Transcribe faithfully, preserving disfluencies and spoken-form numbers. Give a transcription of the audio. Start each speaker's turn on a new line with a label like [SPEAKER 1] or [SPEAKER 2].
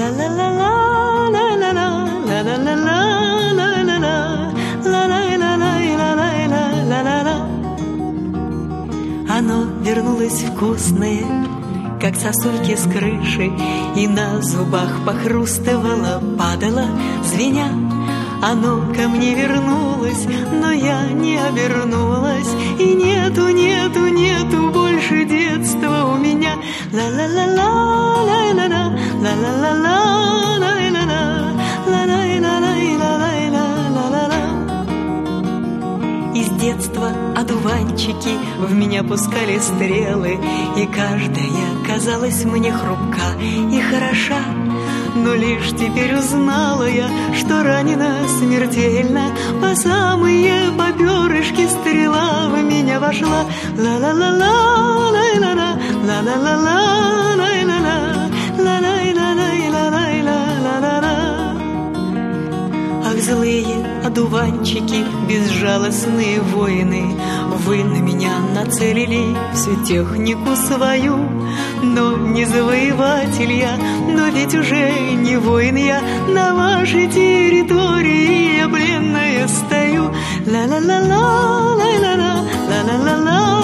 [SPEAKER 1] Оно вернулось вкусное, как сосульки с крыши, и на зубах похрустывало, падало, звеня. Оно ко мне вернулось, но я не обернулась, и нету, нету, нету больше детства у меня. Ла-ла-ла-ла, ла-ла-ла, ла-ла-ла-ла, ла-ла-ла-ла, ла-ла-ла-ла-ла-ла-ла-ла. Из детства одуванчики в меня пускали стрелы, и каждая казалась мне хрупка и хороша. Но лишь теперь узнала я, что ранена смертельно, по самые попёрышки стрела в меня вошла. Ла-ла-ла-ла, лай-ла-ла, ла-ла-ла-ла, лай-ла-ла, ла-лай-ла-лай-ла-лай-ла-ла-ла. Ах, злые одуванчики, безжалостные воины, вы на меня нацелили всю технику свою. Но не завоеватель я, но ведь уже не воин я, на вашей территории я пленная стою. Ла-ла-ла-ла, лай-ла-ла, ла-ла-ла-ла.